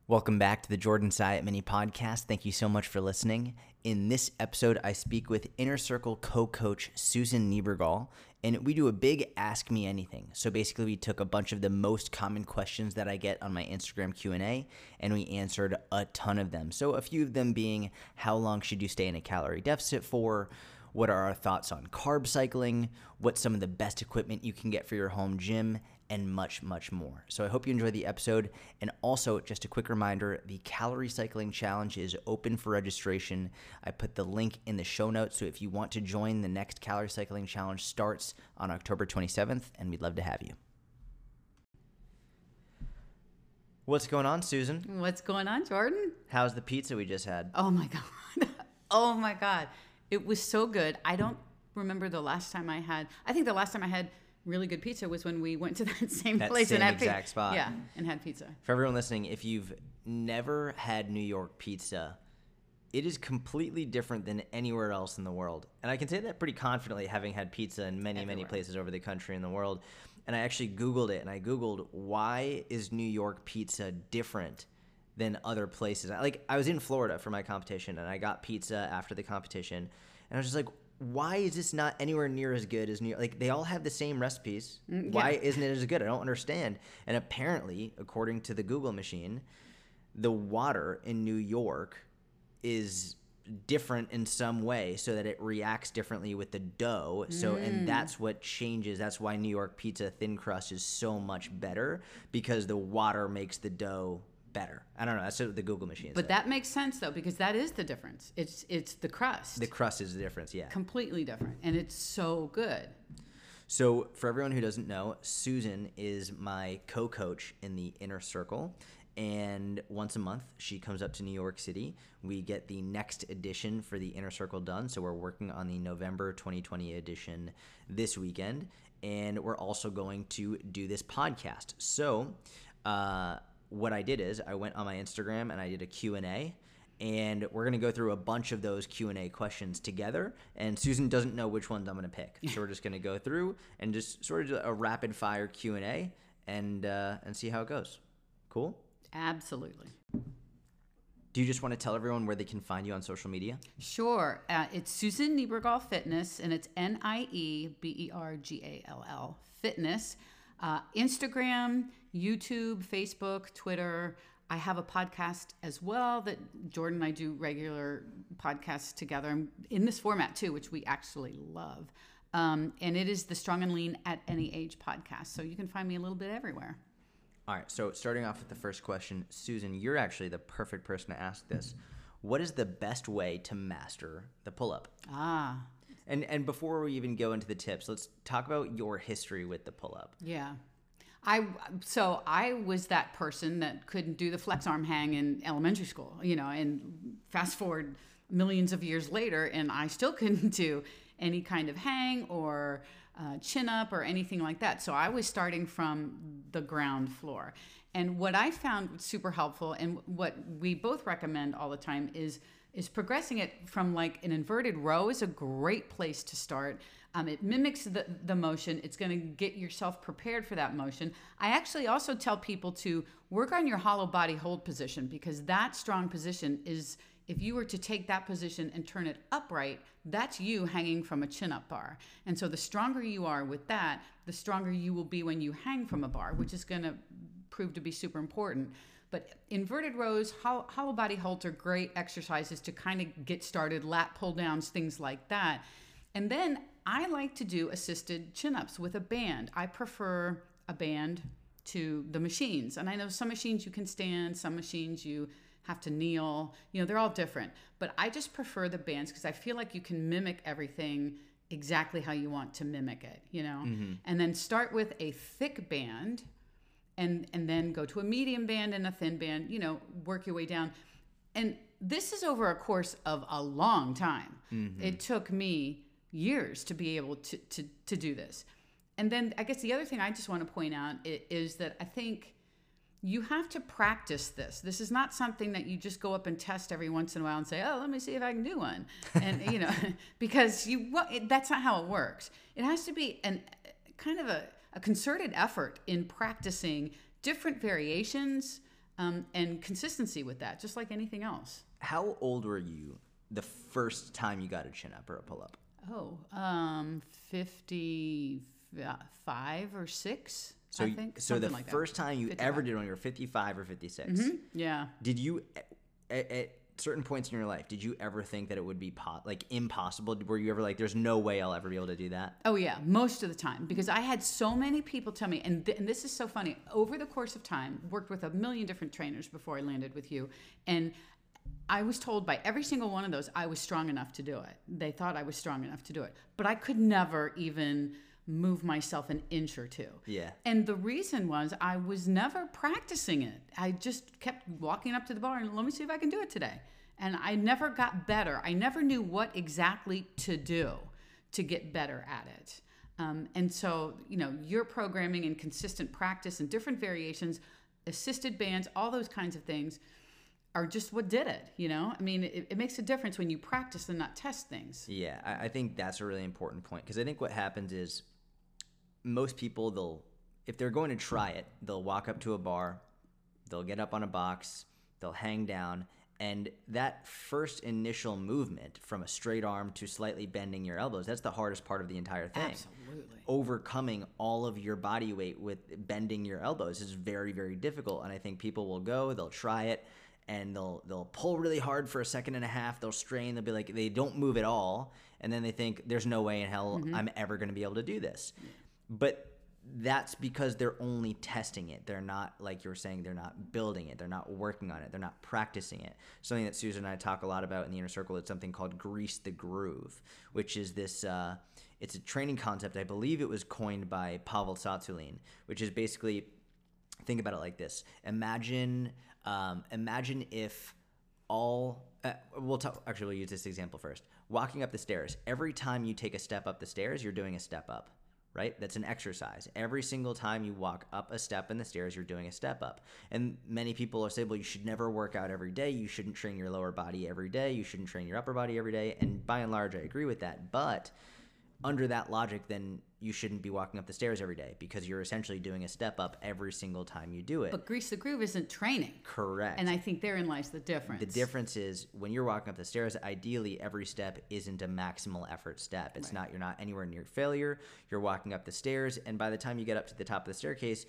Welcome back to the Jordan Syatt Mini Podcast. Thank you so much for listening. In this episode, I speak with Inner Circle co-coach Susan Niebergall, and we do a big Ask Me Anything. So basically, we took a bunch of the most common questions that I get on my Instagram Q&A, and we answered a ton of them. So a few of them being, how long should you stay in a calorie deficit for? What are our thoughts on carb cycling? What's some of the best equipment you can get for your home gym? And much, much more. So I hope you enjoy the episode. And also, just a quick reminder, the Calorie Cycling Challenge is open for registration. I put the link in the show notes. So if you want to join, the next Calorie Cycling Challenge starts on October 27th, and we'd love to have you. What's going on, Susan? What's going on, Jordan? How's the pizza we just had? Oh my God. Oh my God. It was so good. I don't remember the last time I had really good pizza was when we went to that same place same and had exact spot. Yeah, and had pizza. For everyone listening, if you've never had New York pizza, it is completely different than anywhere else in the world. And I can say that pretty confidently, having had pizza in many places over the country and the world. And I actually Googled it, and I Googled, why is New York pizza different than other places? I was in Florida for my competition, and I got pizza after the competition, and I was just like, why is this not anywhere near as good as New York? Like, they all have the same recipes. Yeah. Why isn't it as good? I don't understand. And apparently, according to the Google machine, the water in New York is different in some way so that it reacts differently with the dough. And that's what changes. That's why New York pizza thin crust is so much better, because the water makes the dough better. I don't know. That's what the Google machine said. But that makes sense, though, because that is the difference. It's the crust. The crust is the difference, yeah. Completely different. And it's so good. So for everyone who doesn't know, Susan is my co-coach in the Inner Circle. And once a month, she comes up to New York City. We get the next edition for the Inner Circle done. So we're working on the November 2020 edition this weekend. And we're also going to do this podcast. So, what I did is I went on my Instagram and I did a Q&A, and we're going to go through a bunch of those Q&A questions together, and Susan doesn't know which ones I'm going to pick. So we're just going to go through and just sort of do a rapid fire Q&A and see how it goes. Cool? Absolutely. Do you just want to tell everyone where they can find you on social media? Sure. It's Susan Niebergall Fitness, and it's Niebergall Fitness. Instagram, YouTube, Facebook, Twitter. I have a podcast as well that Jordan and I do regular podcasts together in this format too, which we actually love. And it is the Strong and Lean at Any Age podcast. So you can find me a little bit everywhere. All right. So starting off with the first question, Susan, you're actually the perfect person to ask this. What is the best way to master the pull-up? And before we even go into the tips, let's talk about your history with the pull-up. Yeah. So I was that person that couldn't do the flex arm hang in elementary school, and fast forward millions of years later, and I still couldn't do any kind of hang or chin up or anything like that. So I was starting from the ground floor. And what I found super helpful, and what we both recommend all the time, is progressing it from like an inverted row is a great place to start. It mimics the motion. It's going to get yourself prepared for that motion. I actually also tell people to work on your hollow body hold position, because that strong position is, if you were to take that position and turn it upright, that's you hanging from a chin-up bar. And so the stronger you are with that, the stronger you will be when you hang from a bar, which is going to prove to be super important. But inverted rows, hollow body holds are great exercises to kind of get started, lat pull downs, things like that. And then I like to do assisted chin-ups with a band. I prefer a band to the machines. And I know some machines you can stand, some machines you have to kneel. They're all different. But I just prefer the bands because I feel like you can mimic everything exactly how you want to mimic it, Mm-hmm. And then start with a thick band and then go to a medium band and a thin band, work your way down. And this is over a course of a long time. Mm-hmm. It took me years to be able to do this. And then I guess the other thing I just want to point out is that I think you have to practice this. This is not something that you just go up and test every once in a while and say, oh, let me see if I can do one. And, because that's not how it works. It has to be kind of a concerted effort in practicing different variations and consistency with that, just like anything else. How old were you the first time you got a chin up or a pull up? 55 or 6. So, I think. so the something like first that. time you 55. ever did when you were 55 or 56, Yeah. did you, at certain points in your life, did you ever think that it would be impossible? Were you ever like, there's no way I'll ever be able to do that? Oh yeah, most of the time, because I had so many people tell me, and this is so funny. Over the course of time, worked with a million different trainers before I landed with you, and I was told by every single one of those I was strong enough to do it. They thought I was strong enough to do it, but I could never even move myself an inch or two. Yeah. And the reason was I was never practicing it. I just kept walking up to the bar and let me see if I can do it today. And I never got better. I never knew what exactly to do to get better at it. And so, your programming and consistent practice and different variations, assisted bands, all those kinds of things are just what did it, I mean, it makes a difference when you practice and not test things. Yeah, I think that's a really important point, because I think what happens is most people, if they're going to try it, they'll walk up to a bar, they'll get up on a box, they'll hang down, and that first initial movement from a straight arm to slightly bending your elbows, that's the hardest part of the entire thing. Absolutely. Overcoming all of your body weight with bending your elbows is very, very difficult. And I think people will go, they'll try it, and they'll pull really hard for a second and a half, they'll strain, they'll be like, they don't move at all, and then they think, there's no way in hell I'm ever going to be able to do this. But that's because they're only testing it. They're not, like you were saying, they're not building it. They're not working on it. They're not practicing it. Something that Susan and I talk a lot about in the Inner Circle is something called Grease the Groove, which is this, it's a training concept. I believe it was coined by Pavel Tsatsouline, which is basically, think about it like this. Imagine if all, we'll use this example first. Walking up the stairs. Every time you take a step up the stairs, you're doing a step up. Right? That's an exercise. Every single time you walk up a step in the stairs, you're doing a step up. And many people will say, well, you should never work out every day. You shouldn't train your lower body every day. You shouldn't train your upper body every day. And by and large, I agree with that. But under that logic, then you shouldn't be walking up the stairs every day, because you're essentially doing a step up every single time you do it. But Grease the Groove isn't training. Correct. And I think therein lies the difference. The difference is when you're walking up the stairs, ideally every step isn't a maximal effort step. It's not, you're not anywhere near failure. You're walking up the stairs, and by the time you get up to the top of the staircase,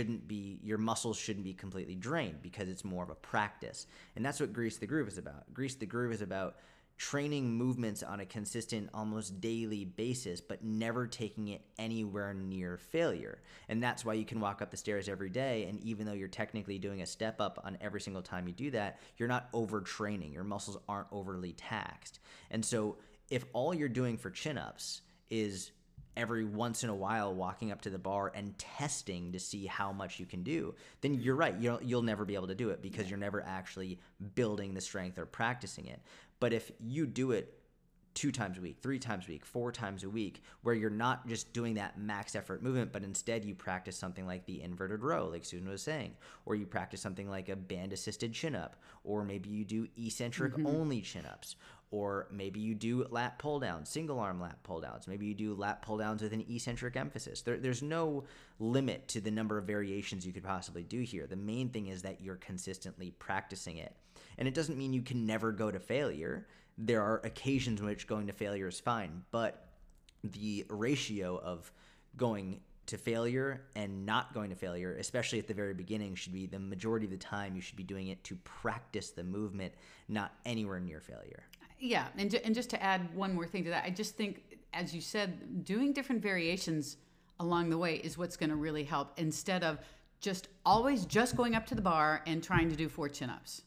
your muscles shouldn't be completely drained, because it's more of a practice. And that's what Grease the Groove is about. Grease the Groove is about training movements on a consistent, almost daily basis, but never taking it anywhere near failure. And that's why you can walk up the stairs every day, and even though you're technically doing a step up on every single time you do that, you're not overtraining. Your muscles aren't overly taxed. And so if all you're doing for chin-ups is every once in a while walking up to the bar and testing to see how much you can do, then you're right. You'll never be able to do it, because you're never actually building the strength or practicing it. But if you do it 2 times a week, 3 times a week, 4 times a week, where you're not just doing that max effort movement, but instead you practice something like the inverted row, like Susan was saying, or you practice something like a band assisted chin up, or maybe you do eccentric only chin ups, or maybe you do lat pull downs, single arm lat pull downs. Maybe you do lat pull downs with an eccentric emphasis. There's no limit to the number of variations you could possibly do here. The main thing is that you're consistently practicing it. And it doesn't mean you can never go to failure. There are occasions in which going to failure is fine, but the ratio of going to failure and not going to failure, especially at the very beginning, should be the majority of the time you should be doing it to practice the movement, not anywhere near failure. Yeah, and just to add one more thing to that, I just think, as you said, doing different variations along the way is what's going to really help, instead of just always just going up to the bar and trying to do 4 chin-ups.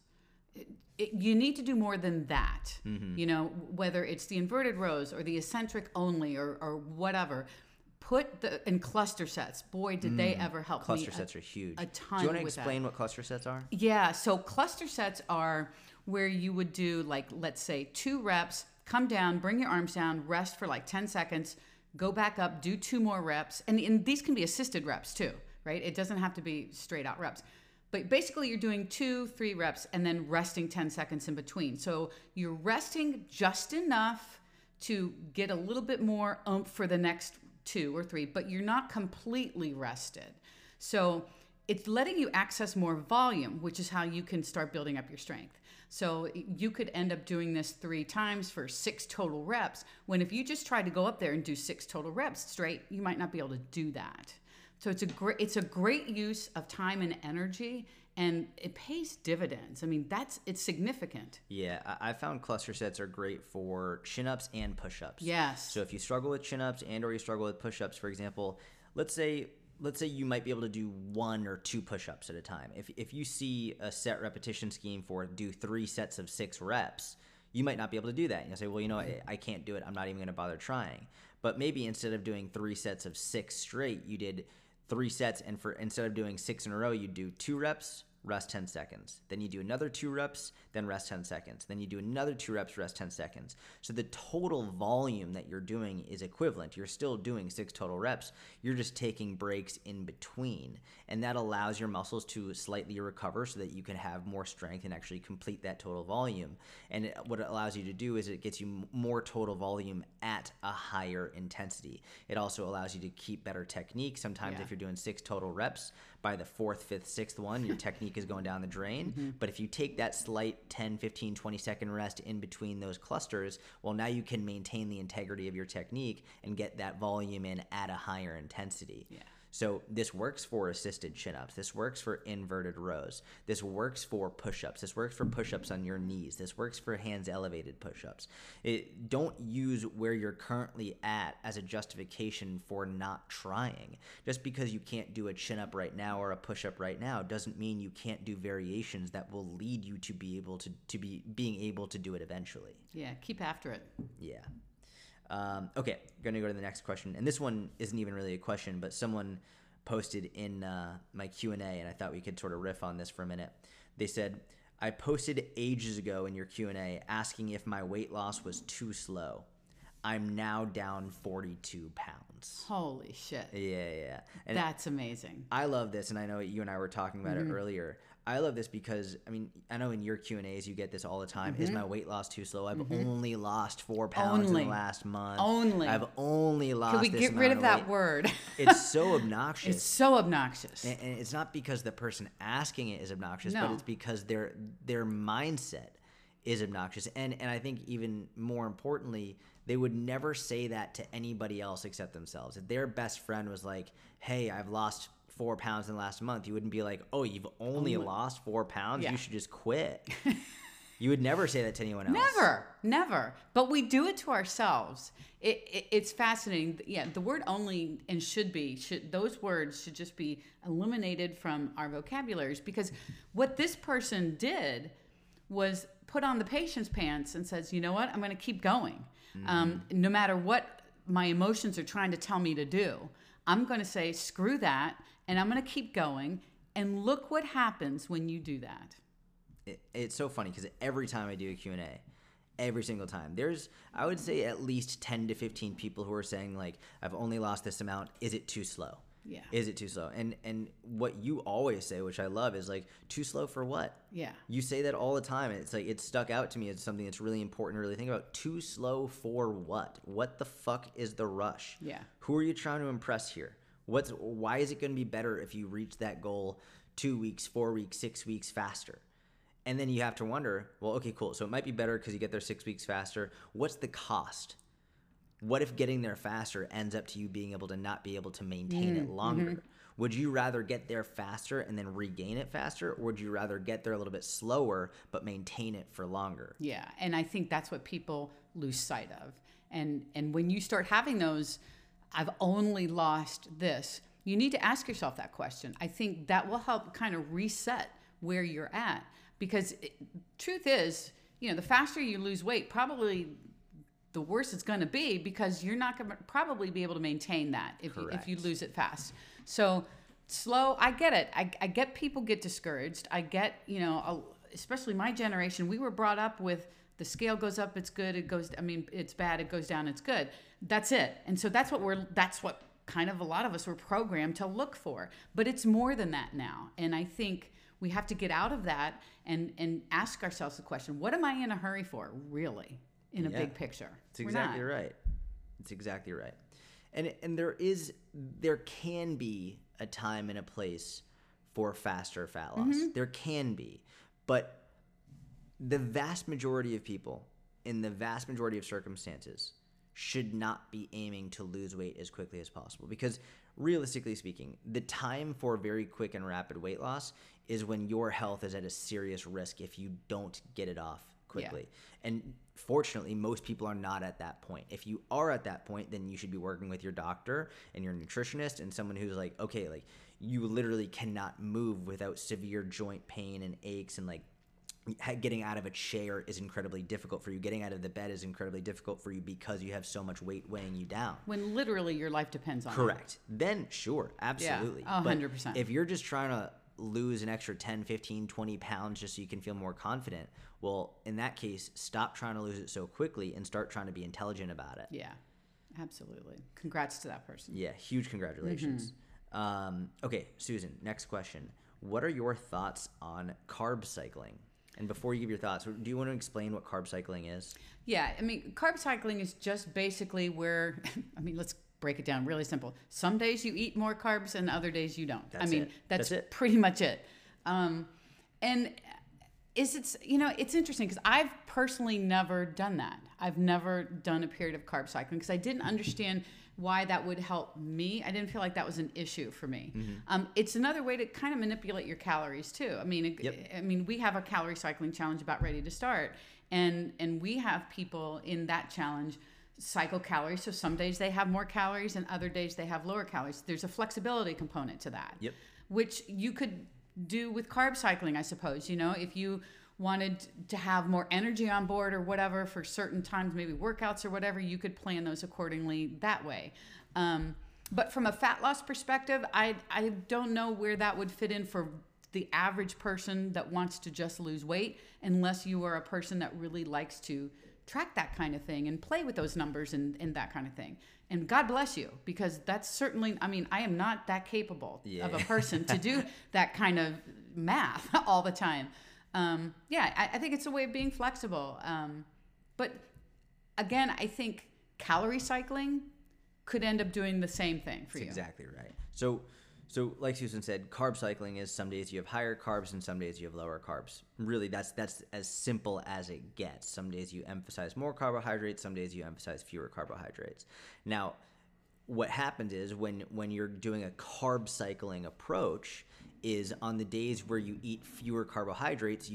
You need to do more than that, whether it's the inverted rows or the eccentric only or whatever. Put in cluster sets. Boy, did they ever help cluster me. Sets are huge. A ton. Do you want to explain what cluster sets are? Yeah, so cluster sets are where you would do, like, let's say 2 reps, come down, bring your arms down, rest for like 10 seconds, go back up, do 2 more reps. And these can be assisted reps too, right? It doesn't have to be straight out reps. But basically you're doing 2-3 reps and then resting 10 seconds in between. So you're resting just enough to get a little bit more oomph for the next 2 or 3, but you're not completely rested. So it's letting you access more volume, which is how you can start building up your strength. So you could end up doing this 3 times for 6 total reps, when if you just try to go up there and do 6 total reps straight, you might not be able to do that. So it's a great use of time and energy, and it pays dividends. I mean, it's significant. Yeah, I found cluster sets are great for chin-ups and push-ups. Yes. So if you struggle with chin-ups and or you struggle with push-ups, for example, let's say you might be able to do 1 or 2 push-ups at a time. If you see a set repetition scheme for do 3 sets of 6 reps, you might not be able to do that. And you'll say, well, you know, I can't do it. I'm not even going to bother trying. But maybe instead of doing 3 sets of 6 straight, you did 3 sets, and instead of doing 6 in a row, you do 2 reps, rest 10 seconds. Then you do another 2 reps, then rest 10 seconds. Then you do another 2 reps, rest 10 seconds. So the total volume that you're doing is equivalent. You're still doing 6 total reps. You're just taking breaks in between. And that allows your muscles to slightly recover so that you can have more strength and actually complete that total volume. And what it allows you to do is it gets you more total volume at a higher intensity. It also allows you to keep better technique. Sometimes if you're doing 6 total reps, by the 4th, 5th, 6th one, your technique is going down the drain. Mm-hmm. But if you take that slight 10, 15, 20-second rest in between those clusters, well, now you can maintain the integrity of your technique and get that volume in at a higher intensity. Yeah. So this works for assisted chin-ups. This works for inverted rows. This works for push-ups. This works for push-ups on your knees. This works for hands elevated push-ups. Don't use where you're currently at as a justification for not trying. Just because you can't do a chin-up right now or a push-up right now doesn't mean you can't do variations that will lead you to be able to being able to do it eventually. Yeah, keep after it. Yeah. Okay, going to go to the next question. And this one isn't even really a question, but someone posted in my Q&A, and I thought we could sort of riff on this for a minute. They said, I posted ages ago in your Q&A asking if my weight loss was too slow. I'm now down 42 pounds. Holy shit. Yeah. And that's amazing. I love this, and I know you and I were talking about it earlier. I love this because, I mean, I know in your Q&As you get this all the time. Is my weight loss too slow? I've only lost 4 pounds in the last month. I've only lost this amount of weight. Can we get rid of that word? It's so obnoxious. It's so obnoxious. And it's not because the person asking it is obnoxious, but it's because their mindset is obnoxious. And I think even more importantly, they would never say that to anybody else except themselves. If their best friend was like, hey, I've lost 4 pounds in the last month, you wouldn't be like, oh, you've only lost 4 pounds? Yeah. You should just quit. You would never say that to anyone else. Never. But we do it to ourselves. It's fascinating. Yeah, the word only and those words should just be eliminated from our vocabularies, because what this person did was put on the patient's pants and says, you know what, I'm going to keep going. No matter what my emotions are trying to tell me to do, I'm going to say, screw that, and I'm going to keep going. And look what happens when you do that. It's so funny because every time I do a Q&A, every single time, there's, I would say, at least 10 to 15 people who are saying, like, I've only lost this amount. Is it too slow? Yeah. Is it too slow? And what you always say, which I love, is like, too slow for what? Yeah. You say that all the time. And it's like, it stuck out to me as something that's really important to really think about. Too slow for what? What the fuck is the rush? Yeah. Who are you trying to impress here? Why is it going to be better if you reach that goal 2 weeks, 4 weeks, 6 weeks faster? And then you have to wonder, well, okay, cool. So it might be better because you get there 6 weeks faster. What's the cost? What if getting there faster ends up to you being able to not be able to maintain it longer? Would you rather get there faster and then regain it faster, or would you rather get there a little bit slower but maintain it for longer? Yeah, and I think that's what people lose sight of. And when you start having those, I've only lost this, you need to ask yourself that question. I think that will help kind of reset where you're at, because truth is, the faster you lose weight, probably the worse it's going to be, because you're not going to probably be able to maintain that if you lose it fast. So slow, I get it. I get people get discouraged. I get, especially my generation, we were brought up with the scale goes up, it's good. It's bad, it goes down, it's good. That's it. And so that's what kind of a lot of us were programmed to look for. But it's more than that now. And I think we have to get out of that and ask ourselves the question, what am I in a hurry for, really? In a big picture. It's exactly right. It's exactly right. And there can be a time and a place for faster fat loss. There can be, but the vast majority of people in the vast majority of circumstances should not be aiming to lose weight as quickly as possible, because realistically speaking, the time for very quick and rapid weight loss is when your health is at a serious risk if you don't get it off quickly. And fortunately, most people are not at that point. If you are at that point, then you should be working with your doctor and your nutritionist and someone who's like, okay, like you literally cannot move without severe joint pain and aches, and like getting out of a chair is incredibly difficult for you. Getting out of the bed is incredibly difficult for you because you have so much weight weighing you down. When literally your life depends on it. Correct. Then sure, absolutely. Yeah, 100%. But if you're just trying to lose an extra 10, 15, 20 pounds just so you can feel more confident, well, in that case, stop trying to lose it so quickly and start trying to be intelligent about it. Yeah, absolutely. Congrats to that person. Yeah, huge congratulations. Okay, Susan, next question. What are your thoughts on carb cycling? And before you give your thoughts, do you want to explain what carb cycling is? Yeah, I mean, carb cycling is just basically where, I mean, let's break it down really simple. Some days you eat more carbs and other days you don't. That's pretty much it. And it's interesting because I've personally never done that. I've never done a period of carb cycling because I didn't understand why that would help me. I didn't feel like that was an issue for me. It's another way to kind of manipulate your calories too. I mean, we have a calorie cycling challenge about ready to start, and we have people in that challenge cycle calories. So some days they have more calories and other days they have lower calories. There's a flexibility component to that, which you could do with carb cycling, I suppose. You know, if you wanted to have more energy on board or whatever for certain times, maybe workouts or whatever, you could plan those accordingly that way. But from a fat loss perspective, I don't know where that would fit in for the average person that wants to just lose weight, unless you are a person that really likes to track that kind of thing and play with those numbers and that kind of thing. And God bless you, because that's certainly, I mean, I am not that capable of a person to do that kind of math all the time. I think it's a way of being flexible. But again, I think calorie cycling could end up doing the same thing for you. Exactly right. So like Susan said, carb cycling is some days you have higher carbs and some days you have lower carbs. Really, that's as simple as it gets. Some days you emphasize more carbohydrates, some days you emphasize fewer carbohydrates. Now, what happens is when you're doing a carb cycling approach is on the days where you eat fewer carbohydrates,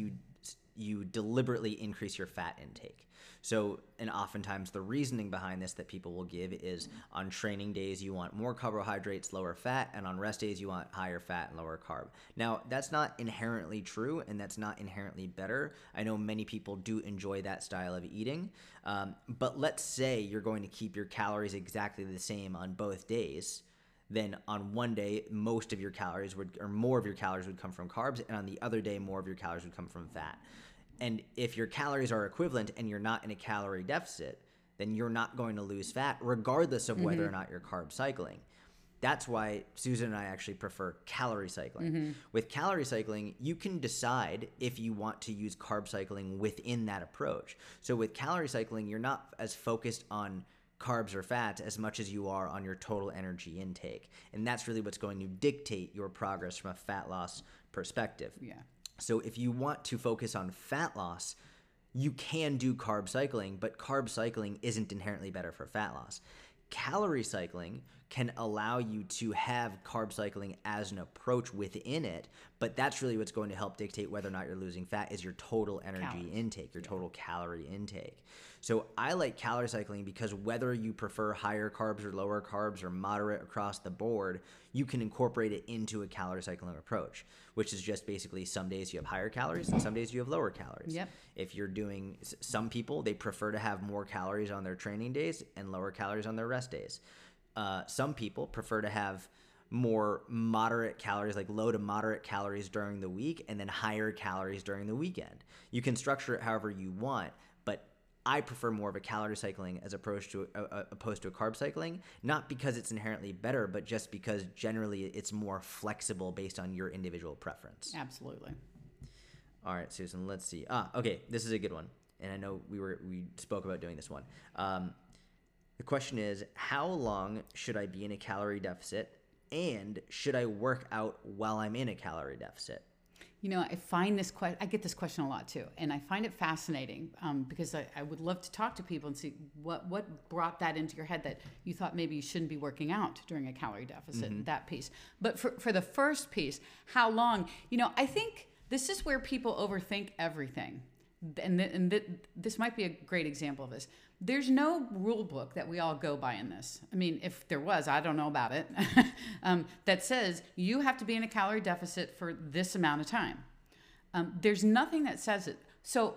you deliberately increase your fat intake. So, and oftentimes the reasoning behind this that people will give is on training days you want more carbohydrates, lower fat, and on rest days you want higher fat and lower carb. Now, that's not inherently true, and that's not inherently better. I know many people do enjoy that style of eating, but let's say you're going to keep your calories exactly the same on both days. Then on one day, most of your calories more of your calories would come from carbs, and on the other day, more of your calories would come from fat. And if your calories are equivalent and you're not in a calorie deficit, then you're not going to lose fat regardless of whether or not you're carb cycling. That's why Susan and I actually prefer calorie cycling. With calorie cycling, you can decide if you want to use carb cycling within that approach. So with calorie cycling, you're not as focused on carbs or fats as much as you are on your total energy intake. And that's really what's going to dictate your progress from a fat loss perspective. Yeah. So if you want to focus on fat loss, you can do carb cycling, but carb cycling isn't inherently better for fat loss. Calorie cycling can allow you to have carb cycling as an approach within it, but that's really what's going to help dictate whether or not you're losing fat is your total energy intake, your total calorie intake. So I like calorie cycling because whether you prefer higher carbs or lower carbs or moderate across the board, you can incorporate it into a calorie cycling approach, which is just basically some days you have higher calories and some days you have lower calories. Yep. If you're doing, some people, they prefer to have more calories on their training days and lower calories on their rest days. Some people prefer to have more moderate calories, like low to moderate calories during the week and then higher calories during the weekend. You can structure it however you want, but I prefer more of a calorie cycling as opposed to a carb cycling, not because it's inherently better, but just because generally it's more flexible based on your individual preference. Absolutely. All right, Susan, let's see. Okay, this is a good one. And I know we spoke about doing this one. The question is, how long should I be in a calorie deficit And should I work out while I'm in a calorie deficit? You know, I find I get this question a lot too, and I find it fascinating because I would love to talk to people and see what brought that into your head that you thought maybe you shouldn't be working out during a calorie deficit, that piece. But for the first piece, how long? You know, I think this is where people overthink everything. And this might be a great example of this. There's no rule book that we all go by in this. I mean, if there was, I don't know about it, that says you have to be in a calorie deficit for this amount of time. There's nothing that says it. So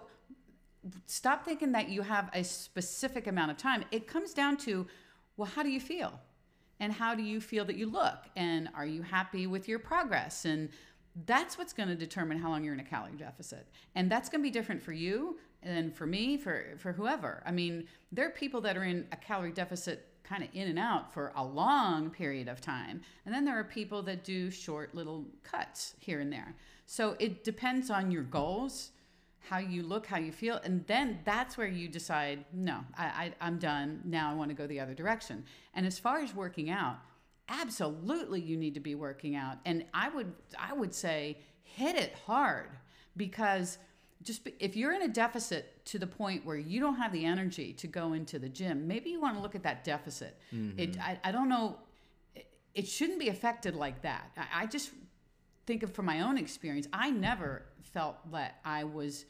stop thinking that you have a specific amount of time. It comes down to, well, how do you feel? And how do you feel that you look? And are you happy with your progress? And that's what's going to determine how long you're in a calorie deficit. And that's going to be different for you and for me, for whoever. I mean, there are people that are in a calorie deficit kind of in and out for a long period of time. And then there are people that do short little cuts here and there. So it depends on your goals, how you look, how you feel. And then that's where you decide, no, I'm done. Now I want to go the other direction. And as far as working out, absolutely you need to be working out. And I would say hit it hard, because if you're in a deficit to the point where you don't have the energy to go into the gym, maybe you want to look at that deficit. I don't know. It shouldn't be affected like that. I just think from my own experience, I never felt that I was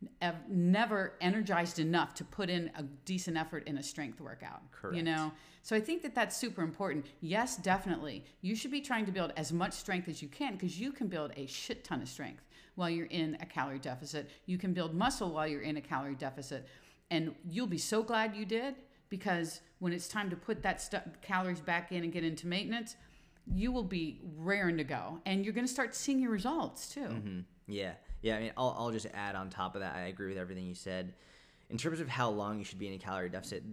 never energized enough to put in a decent effort in a strength workout. Correct. You know? So I think that that's super important. Yes, definitely. You should be trying to build as much strength as you can, because you can build a shit ton of strength while you're in a calorie deficit. You can build muscle while you're in a calorie deficit. And you'll be so glad you did, because when it's time to put that calories back in and get into maintenance, you will be raring to go. And you're going to start seeing your results too. Yeah. I mean, I'll just add on top of that. I agree with everything you said. In terms of how long you should be in a calorie deficit,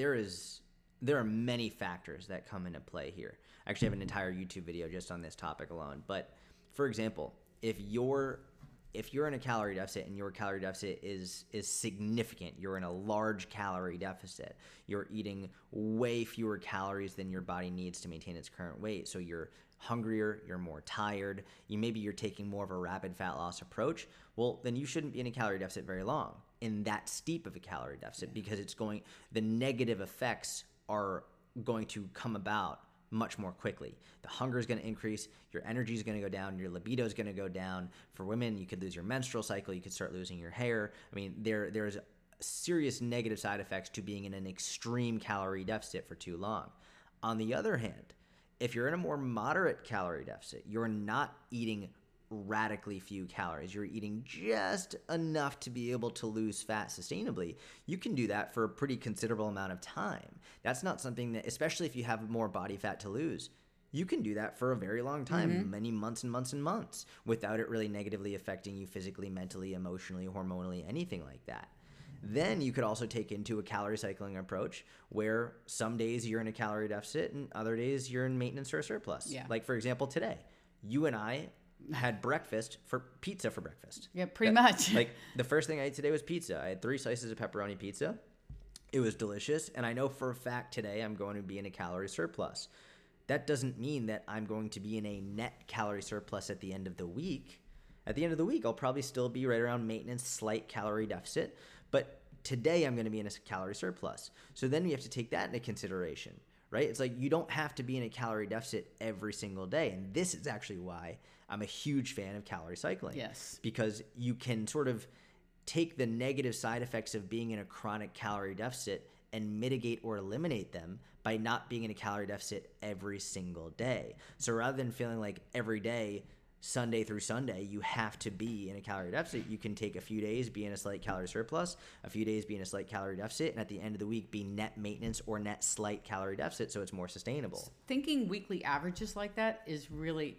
there are many factors that come into play here. I actually have an entire YouTube video just on this topic alone. But for example, if you're in a calorie deficit and your calorie deficit is significant, you're in a large calorie deficit, you're eating way fewer calories than your body needs to maintain its current weight. So you're hungrier, you're more tired, maybe you're taking more of a rapid fat loss approach, well, then you shouldn't be in a calorie deficit very long, in that steep of a calorie deficit, because the negative effects are going to come about much more quickly. The hunger is going to increase, your energy is going to go down, your libido is going to go down. For women, you could lose your menstrual cycle, you could start losing your hair. I mean, there's serious negative side effects to being in an extreme calorie deficit for too long. On the other hand, if you're in a more moderate calorie deficit, you're not eating radically few calories, you're eating just enough to be able to lose fat sustainably, you can do that for a pretty considerable amount of time. That's not something that, especially if you have more body fat to lose, you can do that for a very long time, many months and months and months, without it really negatively affecting you physically, mentally, emotionally, hormonally, anything like that. Then you could also take into a calorie cycling approach where some days you're in a calorie deficit and other days you're in maintenance or a surplus. Yeah. Like, for example, today, you and I had pizza for breakfast. Yeah, pretty much. Like, the first thing I ate today was pizza. I had 3 slices of pepperoni pizza. It was delicious. And I know for a fact today I'm going to be in a calorie surplus. That doesn't mean that I'm going to be in a net calorie surplus at the end of the week. At the end of the week, I'll probably still be right around maintenance, slight calorie deficit. But today I'm going to be in a calorie surplus. So then we have to take that into consideration, right? It's like you don't have to be in a calorie deficit every single day. And this is actually why I'm a huge fan of calorie cycling. Yes. Because you can sort of take the negative side effects of being in a chronic calorie deficit and mitigate or eliminate them by not being in a calorie deficit every single day. So rather than feeling like every day, Sunday through Sunday, you have to be in a calorie deficit, you can take a few days, be in a slight calorie surplus, a few days be in a slight calorie deficit, and at the end of the week be net maintenance or net slight calorie deficit, so it's more sustainable. Thinking weekly averages like that is really,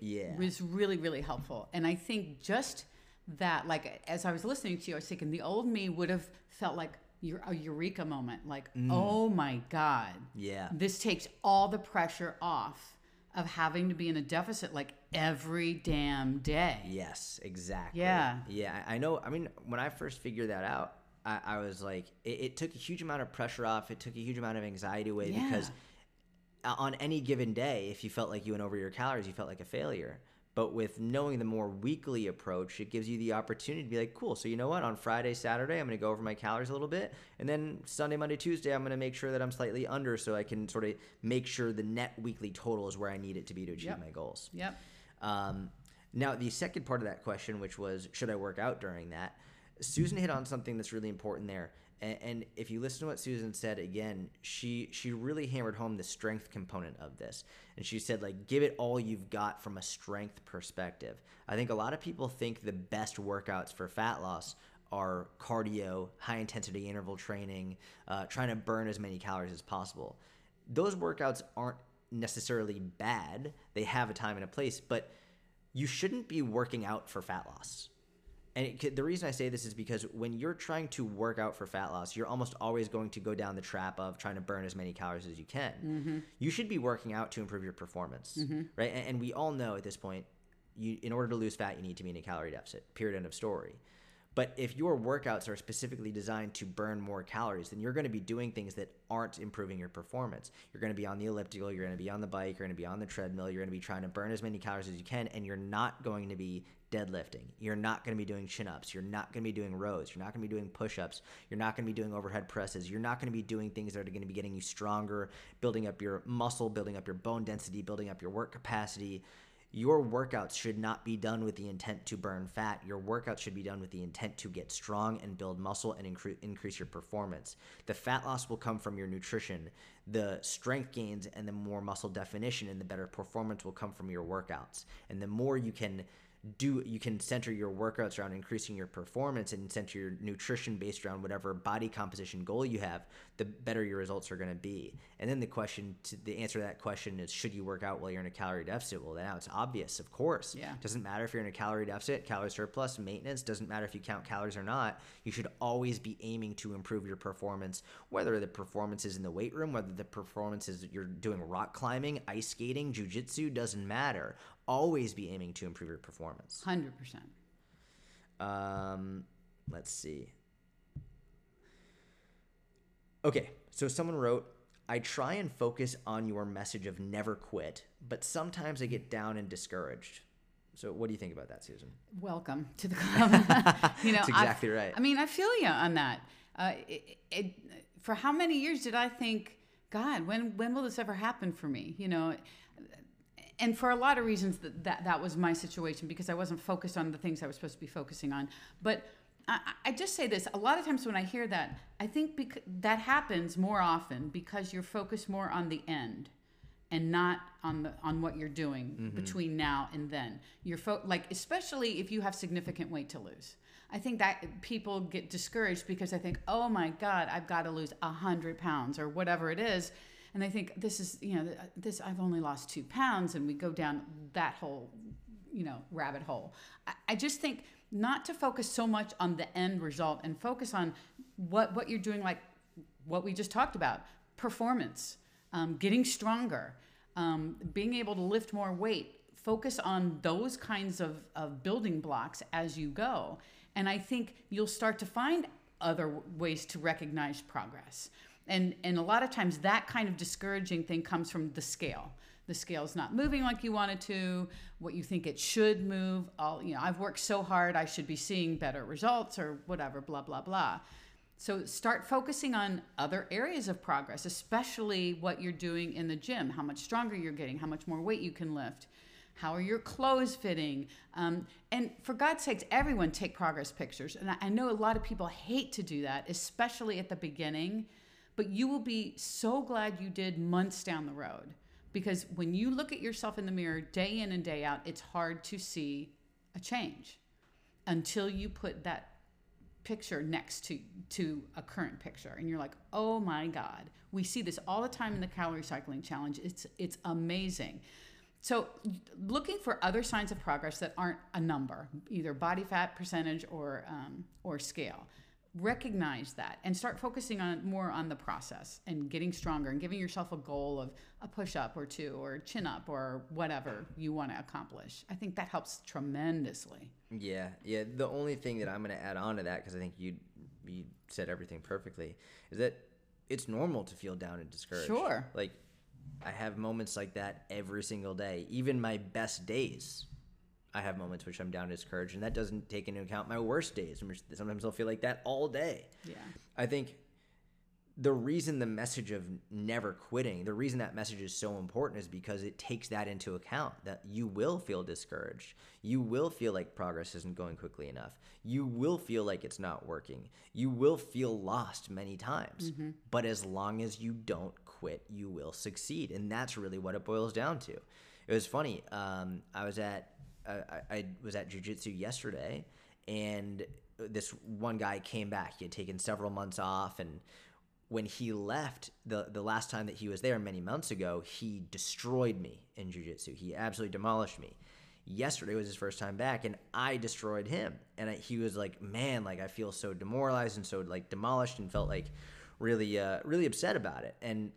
really helpful. And I think just that, like, as I was listening to you, I was thinking the old me would have felt like a eureka moment, like, oh my God, this takes all the pressure off of having to be in a deficit like every damn day. Yes, exactly. Yeah. I know. I mean, when I first figured that out, I was like, it took a huge amount of pressure off. It took a huge amount of anxiety away because on any given day, if you felt like you went over your calories, you felt like a failure. But with knowing the more weekly approach, it gives you the opportunity to be like, cool, so you know what? On Friday, Saturday, I'm going to go over my calories a little bit. And then Sunday, Monday, Tuesday, I'm going to make sure that I'm slightly under so I can sort of make sure the net weekly total is where I need it to be to achieve my goals. Yep. Now, the second part of that question, which was, should I work out during that? Susan hit on something that's really important there. And if you listen to what Susan said again, she really hammered home the strength component of this. And she said, like, give it all you've got from a strength perspective. I think a lot of people think the best workouts for fat loss are cardio, high-intensity interval training, trying to burn as many calories as possible. Those workouts aren't necessarily bad. They have a time and a place, but you shouldn't be working out for fat loss. And the reason I say this is because when you're trying to work out for fat loss, you're almost always going to go down the trap of trying to burn as many calories as you can. Mm-hmm. You should be working out to improve your performance, right? And we all know at this point, in order to lose fat, you need to be in a calorie deficit, period, end of story. But if your workouts are specifically designed to burn more calories, then you're going to be doing things that aren't improving your performance. You're going to be on the elliptical, you're going to be on the bike, you're going to be on the treadmill, you're going to be trying to burn as many calories as you can, and you're not going to be deadlifting. You're not going to be doing chin-ups. You're not going to be doing rows. You're not going to be doing push-ups. You're not going to be doing overhead presses. You're not going to be doing things that are going to be getting you stronger, building up your muscle, building up your bone density, building up your work capacity. Your workouts should not be done with the intent to burn fat. Your workouts should be done with the intent to get strong and build muscle and increase your performance. The fat loss will come from your nutrition. The strength gains and the more muscle definition and the better performance will come from your workouts. And the more you can center your workouts around increasing your performance and center your nutrition based around whatever body composition goal you have, the better your results are going to be. And then the answer to that question is, should you work out while you're in a calorie deficit? Well, now it's obvious, of course. Yeah. Doesn't matter if you're in a calorie deficit, calorie surplus, maintenance, doesn't matter if you count calories or not. You should always be aiming to improve your performance, whether the performance is in the weight room, whether the performance is you're doing rock climbing, ice skating, jiu-jitsu, doesn't matter. Always be aiming to improve your performance. 100%. Let's see. Okay, so someone wrote, I try and focus on your message of never quit, but sometimes I get down and discouraged. So what do you think about that, Susan? Welcome to the club. That's exactly right. I mean, I feel you on that. For how many years did I think, God, when will this ever happen for me? And for a lot of reasons that was my situation, because I wasn't focused on the things I was supposed to be focusing on. But I just say this, a lot of times when I hear that, I think that happens more often because you're focused more on the end and not on what you're doing between now and then. You're especially if you have significant weight to lose. I think that people get discouraged because I think, oh my God, I've got to lose 100 pounds or whatever it is. And they think I've only lost 2 pounds, and we go down that whole, rabbit hole. I just think not to focus so much on the end result and focus on what you're doing, like what we just talked about, performance, getting stronger, being able to lift more weight. Focus on those kinds of building blocks as you go. And I think you'll start to find other ways to recognize progress. And a lot of times that kind of discouraging thing comes from the scale. The scale's not moving like you want it to, what you think it should move. I've worked so hard, I should be seeing better results or whatever, blah, blah, blah. So start focusing on other areas of progress, especially what you're doing in the gym, how much stronger you're getting, how much more weight you can lift, how are your clothes fitting? And for God's sakes, everyone take progress pictures. And I know a lot of people hate to do that, especially at the beginning. But you will be so glad you did months down the road, because when you look at yourself in the mirror day in and day out, it's hard to see a change until you put that picture next to a current picture. And you're like, oh my God, we see this all the time in the calorie cycling challenge. It's amazing. So looking for other signs of progress that aren't a number, either body fat percentage or scale. Recognize that and start focusing more on the process and getting stronger and giving yourself a goal of a push-up or two or chin up or whatever you want to accomplish. I think that helps tremendously. Yeah. The only thing that I'm going to add on to that, because I think you said everything perfectly, is that it's normal to feel down and discouraged. Sure. Like, I have moments like that every single day. Even my best days, I have moments which I'm down and discouraged, and that doesn't take into account my worst days. Sometimes I'll feel like that all day. Yeah. I think the reason the message of never quitting, the reason that message is so important is because it takes that into account, that you will feel discouraged. You will feel like progress isn't going quickly enough. You will feel like it's not working. You will feel lost many times. Mm-hmm. But as long as you don't quit, you will succeed. And that's really what it boils down to. It was funny. I was at jiu-jitsu yesterday, and this one guy came back. He had taken several months off, and when he left the last time that he was there many months ago, he destroyed me in jiu-jitsu. He absolutely demolished me. Yesterday was his first time back, and I destroyed him. And he was like, man, like I feel so demoralized and so like demolished, and felt like really upset about it. And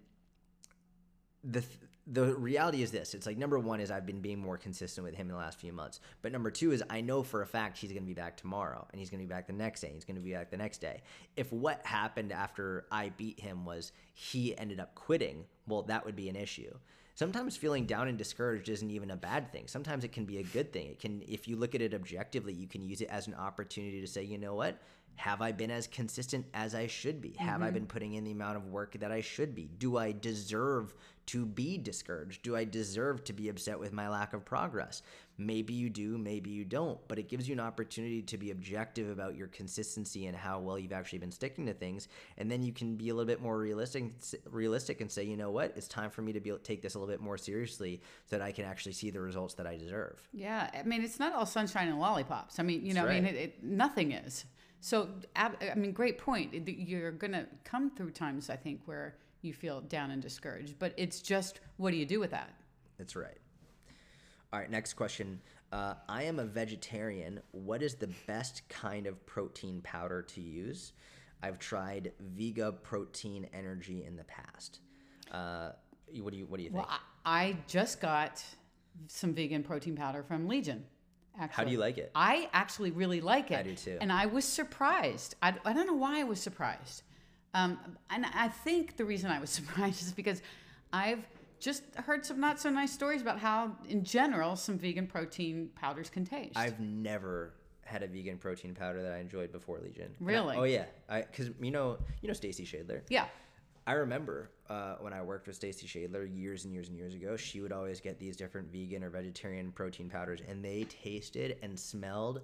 the reality is this. It's like, number one is I've been being more consistent with him in the last few months. But number two is I know for a fact he's going to be back tomorrow, and he's going to be back the next day, and he's going to be back the next day. If what happened after I beat him was he ended up quitting, well, that would be an issue. Sometimes feeling down and discouraged isn't even a bad thing. Sometimes it can be a good thing. It can, if you look at it objectively, you can use it as an opportunity to say, you know what? Have I been as consistent as I should be? Have I been putting in the amount of work that I should be? Do I deserve to be discouraged? Do I deserve to be upset with my lack of progress? Maybe you do, maybe you don't, but it gives you an opportunity to be objective about your consistency and how well you've actually been sticking to things. And then you can be a little bit more realistic and say, you know what, it's time for me to take this a little bit more seriously so that I can actually see the results that I deserve. Yeah. I mean, it's not all sunshine and lollipops. I mean, That's right. I mean, nothing is. So, I mean, great point. You're going to come through times, I think, where you feel down and discouraged, but it's just, what do you do with that? That's right. All right, next question. I am a vegetarian. What is the best kind of protein powder to use? I've tried Vega Protein Energy in the past. What do you think? Well, I just got some vegan protein powder from Legion. Actually. How do you like it? I actually really like it. I do too. And I was surprised. I don't know why I was surprised. And I think the reason I was surprised is because I've just heard some not so nice stories about how, in general, some vegan protein powders can taste. I've never had a vegan protein powder that I enjoyed before Legion. Really? Oh yeah, because you know Stacy Shadler. Yeah. I remember when I worked with Stacy Shadler years and years and years ago, she would always get these different vegan or vegetarian protein powders, and they tasted and smelled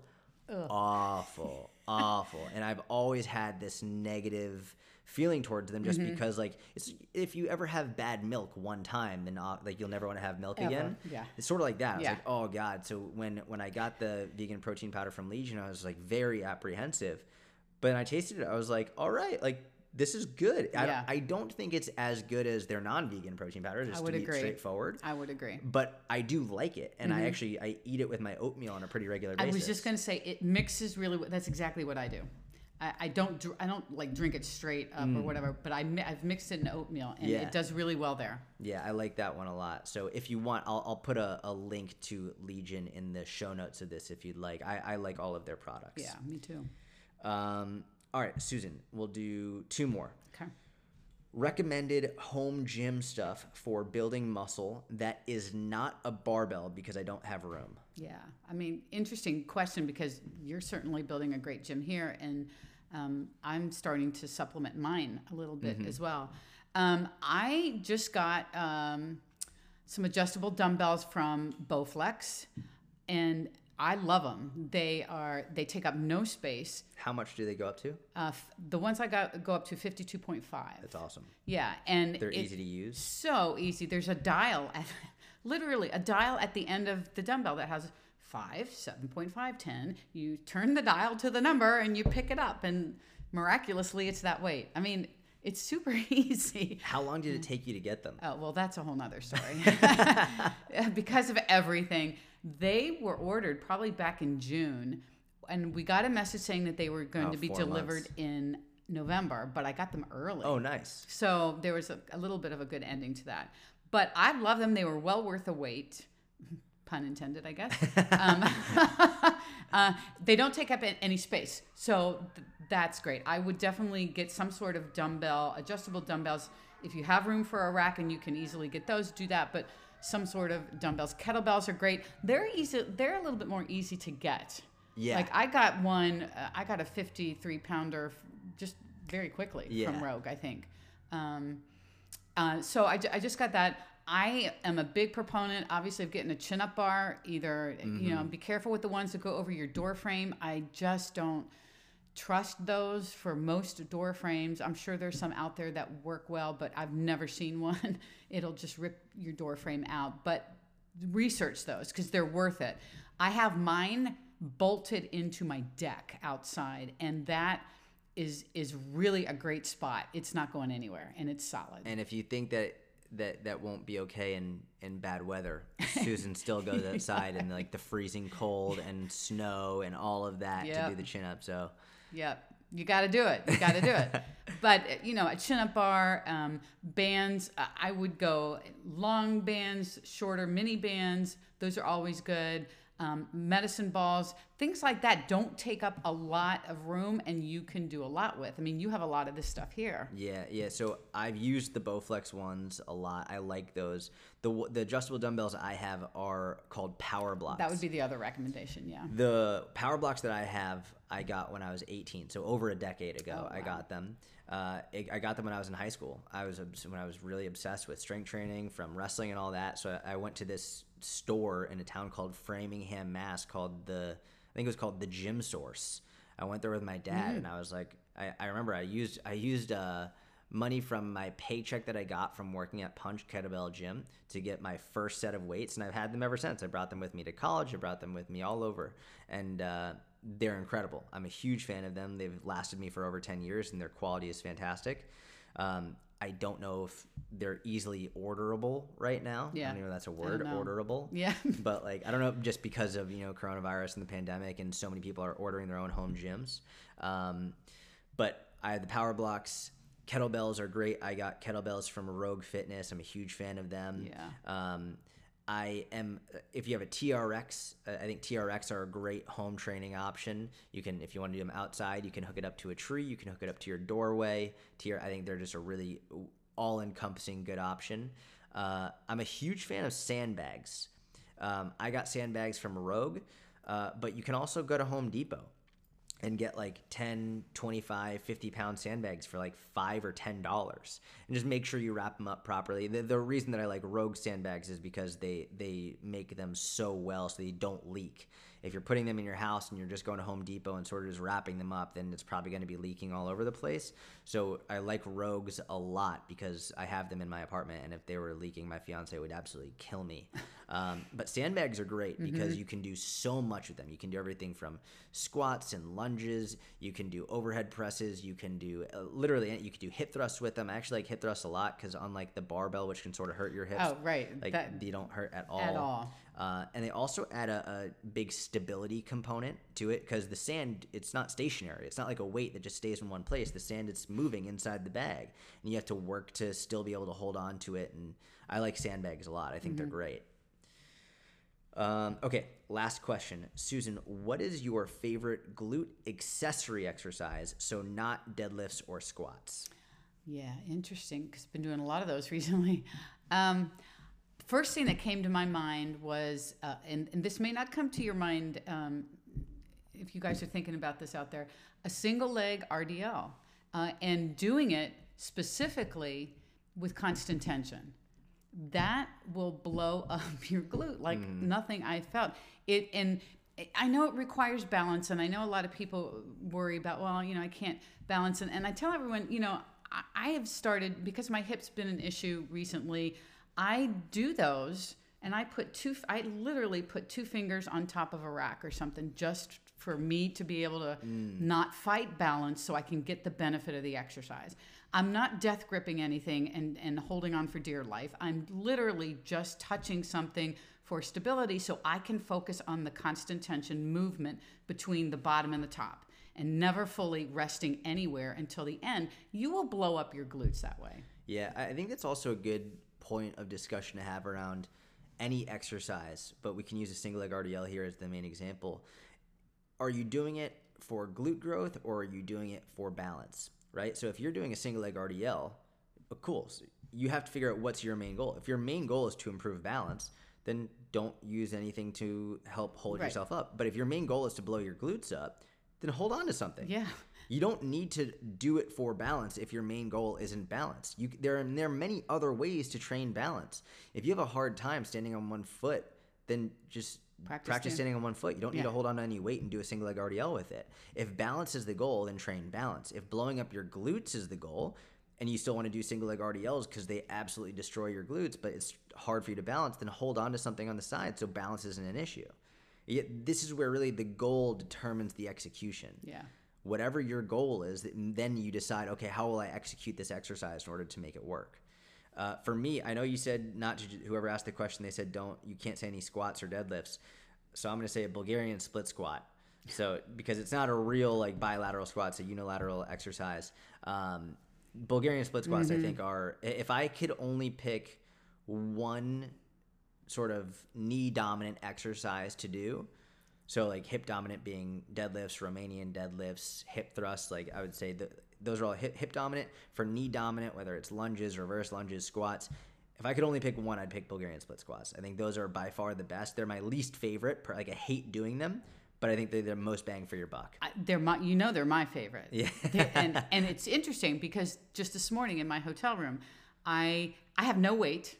awful. And I've always had this negative feeling towards them just because, like, if you ever have bad milk one time, then like you'll never want to have milk again. Yeah. It's sort of like that. I was like, oh God. So when I got the vegan protein powder from Legion, I was like very apprehensive. But when I tasted it, I was like, all right, like, this is good. Yeah. I don't think it's as good as their non-vegan protein powder, just to be straightforward. I would agree. But I do like it, and I eat it with my oatmeal on a pretty regular basis. I was just going to say, it mixes really well. That's exactly what I do. I don't like drink it straight up or whatever, but I've mixed it in oatmeal, and it does really well there. Yeah, I like that one a lot. So if you want, I'll put a link to Legion in the show notes of this if you'd like. I like all of their products. Yeah, me too. All right, Susan, we'll do two more. Okay. Recommended home gym stuff for building muscle that is not a barbell because I don't have room. Yeah, I mean, interesting question because you're certainly building a great gym here, and I'm starting to supplement mine a little bit as well. I just got some adjustable dumbbells from Bowflex, and I love them. They take up no space. How much do they go up to? The ones I got go up to 52.5. That's awesome. Yeah, and they're easy to use. So easy. There's a dial, literally a dial at the end of the dumbbell that has 5, 7.5, 10. You turn the dial to the number and you pick it up, and miraculously, it's that weight. I mean, it's super easy. How long did it take you to get them? Oh, well, that's a whole nother story. Because of everything. They were ordered probably back in June, and we got a message saying that they were going to be delivered in November, but I got them early. Oh, nice. So there was a little bit of a good ending to that. But I love them. They were well worth the wait. Pun intended, I guess. They don't take up any space. So that's great. I would definitely get some sort of dumbbell, adjustable dumbbells. If you have room for a rack and you can easily get those, do that. But some sort of dumbbells. Kettlebells are great. They're easy. They're a little bit more easy to get. Yeah. Like I got one. I got a 53-pounder just very quickly from Rogue, I think. So I just got that. I am a big proponent, obviously, of getting a chin-up bar. Either, be careful with the ones that go over your door frame. I just don't trust those for most door frames. I'm sure there's some out there that work well, but I've never seen one. It'll just rip your door frame out. But research those because they're worth it. I have mine bolted into my deck outside, and that is really a great spot. It's not going anywhere, and it's solid. And if you think that won't be okay in bad weather, Susan still goes outside in like the freezing cold and snow and all of that to do the chin up. So you got to do it. But a chin up bar, bands, I would go long bands, shorter mini bands. Those are always good. Medicine balls, things like that don't take up a lot of room, and you can do a lot with. I mean, you have a lot of this stuff here. Yeah. So I've used the Bowflex ones a lot. I like those. The adjustable dumbbells I have are called Power Blocks. That would be the other recommendation, yeah. The Power Blocks that I have, I got when I was 18, so over a decade ago. Oh, wow. I got them. I got them when I was in high school. When I was really obsessed with strength training from wrestling and all that. So I went to this store in a town called Framingham, Mass, called the Gym Source. I went there with my dad, and I was like, I remember I used money from my paycheck that I got from working at Punch Kettlebell Gym to get my first set of weights, and I've had them ever since. I brought them with me to college. I brought them with me all over, and they're incredible. I'm a huge fan of them. They've lasted me for over 10 years, and their quality is fantastic. I don't know if they're easily orderable right now. Yeah. I don't know if that's a word, orderable. Yeah. But I don't know, just because of, coronavirus and the pandemic, and so many people are ordering their own home gyms. But I have the Power Blocks. Kettlebells are great. I got kettlebells from Rogue Fitness. I'm a huge fan of them. Yeah. If you have a TRX, I think TRX are a great home training option. You can, if you want to do them outside, you can hook it up to a tree. You can hook it up to your doorway. I think they're just a really all-encompassing good option. I'm a huge fan of sandbags. I got sandbags from Rogue, but you can also go to Home Depot and get 10, 25, 50-pound sandbags for $5 or $10, and just make sure you wrap them up properly. The reason that I like Rogue sandbags is because they make them so well so they don't leak. If you're putting them in your house and you're just going to Home Depot and sort of just wrapping them up, then it's probably going to be leaking all over the place. So I like Rogues a lot because I have them in my apartment, and if they were leaking, my fiance would absolutely kill me. But sandbags are great because you can do so much with them. You can do everything from squats and lunges. You can do overhead presses. You can do literally, you can do hip thrusts with them. I actually like hip thrusts a lot because unlike the barbell, which can sort of hurt your hips, they don't hurt at all. And they also add a big stability component to it because the sand, it's not stationary. It's not like a weight that just stays in one place. The sand, it's moving inside the bag, and you have to work to still be able to hold on to it. And I like sandbags a lot. I think they're great. Okay, last question. Susan, what is your favorite glute accessory exercise? So not deadlifts or squats. Yeah, interesting, because I've been doing a lot of those recently. First thing that came to my mind was, and this may not come to your mind if you guys are thinking about this out there, a single leg RDL, and doing it specifically with constant tension. That will blow up your glute like nothing I felt. And I know it requires balance, and I know a lot of people worry about, I can't balance. And I tell everyone, I have started, because my hip's been an issue recently, I do those, and I literally put 2 fingers on top of a rack or something just for me to be able to not fight balance so I can get the benefit of the exercise. I'm not death gripping anything and holding on for dear life. I'm literally just touching something for stability so I can focus on the constant tension movement between the bottom and the top and never fully resting anywhere until the end. You will blow up your glutes that way. Yeah, I think that's also a good point of discussion to have around any exercise, but we can use a single leg RDL here as the main example. Are you doing it for glute growth or are you doing it for balance, right? So if you're doing a single leg RDL, cool. So you have to figure out what's your main goal. If your main goal is to improve balance, then don't use anything to help hold yourself up. But if your main goal is to blow your glutes up, then hold on to something. Yeah. You don't need to do it for balance if your main goal isn't balance. There are many other ways to train balance. If you have a hard time standing on one foot, then just practice standing on one foot. You don't need to hold on to any weight and do a single leg RDL with it. If balance is the goal, then train balance. If blowing up your glutes is the goal, and you still want to do single leg RDLs because they absolutely destroy your glutes, but it's hard for you to balance, then hold on to something on the side so balance isn't an issue. This is where really the goal determines the execution. Yeah. Whatever your goal is, then you decide, okay, how will I execute this exercise in order to make it work? For me, I know you said not to, whoever asked the question, they said you can't say any squats or deadlifts. So I'm going to say a Bulgarian split squat. So because it's not a real like bilateral squat, it's a unilateral exercise. Bulgarian split squats, I think, are, if I could only pick one sort of knee dominant exercise to do, so like hip dominant being deadlifts, Romanian deadlifts, hip thrusts, like I would say those are all hip dominant. For knee dominant, whether it's lunges, reverse lunges, squats, if I could only pick one, I'd pick Bulgarian split squats. I think those are by far the best. They're my least favorite. Like I hate doing them, but I think they're the most bang for your buck. They're my favorite. Yeah. and it's interesting because just this morning in my hotel room, I have no weight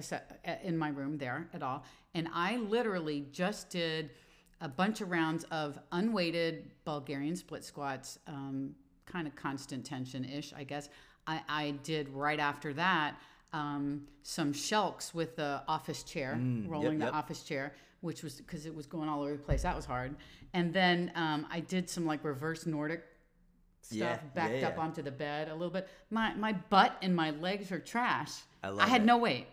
in my room there at all, and I literally just did a bunch of rounds of unweighted Bulgarian split squats, kind of constant tension-ish, I guess. I did right after that some shelks with the office chair, rolling the office chair, which was because it was going all over the place. That was hard. And then I did some like reverse Nordic stuff, backed up onto the bed a little bit. My butt and my legs are trash. I had no weight.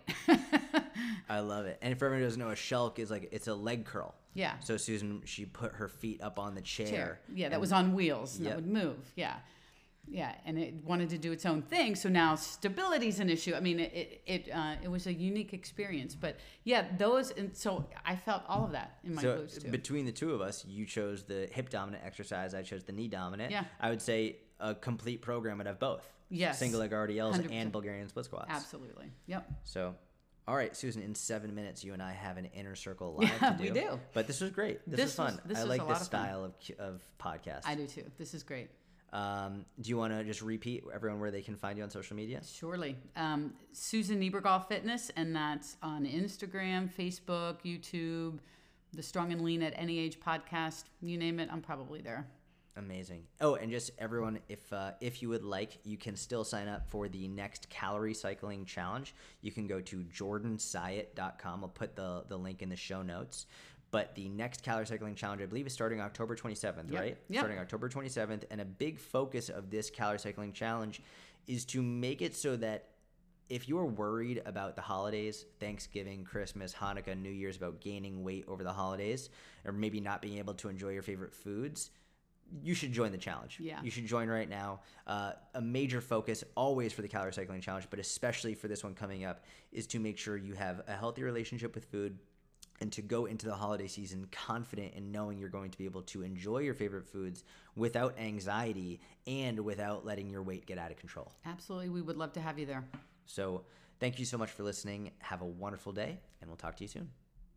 I love it. And for everyone who doesn't know, a shelk is like, it's a leg curl. Yeah. So Susan, she put her feet up on the chair. Yeah, that was on wheels and that would move. Yeah. Yeah, and it wanted to do its own thing. So now stability's an issue. I mean, it was a unique experience. But yeah, and so I felt all of that in my glutes too. Between the two of us, you chose the hip dominant exercise. I chose the knee dominant. Yeah. I would say a complete program would have both. Yes. Single leg RDLs 100%. and Bulgarian split squats. Absolutely. Yep. So, all right, Susan, in 7 minutes, you and I have an Inner Circle live to do. We do. But this was great. This was fun. I like this style of podcast. I do too. This is great. Do you want to just repeat everyone where they can find you on social media? Surely. Susan Niebergall Fitness, and that's on Instagram, Facebook, YouTube, the Strong and Lean at Any Age podcast. You name it, I'm probably there. Amazing. Oh, and just everyone, if you would like, you can still sign up for the next calorie cycling challenge. You can go to jordansyatt.com. I'll put the link in the show notes. But the next calorie cycling challenge, I believe, is starting October 27th, right? Yep. Starting October 27th. And a big focus of this calorie cycling challenge is to make it so that if you're worried about the holidays, Thanksgiving, Christmas, Hanukkah, New Year's, about gaining weight over the holidays, or maybe not being able to enjoy your favorite foods, you should join the challenge. Yeah. You should join right now. A major focus always for the calorie cycling challenge, but especially for this one coming up, is to make sure you have a healthy relationship with food, and to go into the holiday season confident in knowing you're going to be able to enjoy your favorite foods without anxiety and without letting your weight get out of control. Absolutely. We would love to have you there. So thank you so much for listening. Have a wonderful day, and we'll talk to you soon.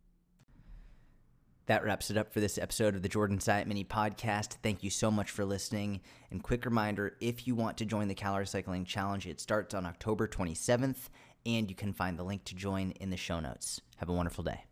That wraps it up for this episode of the Jordan Syatt Mini Podcast. Thank you so much for listening. And quick reminder, if you want to join the Calorie Cycling Challenge, it starts on October 27th, and you can find the link to join in the show notes. Have a wonderful day.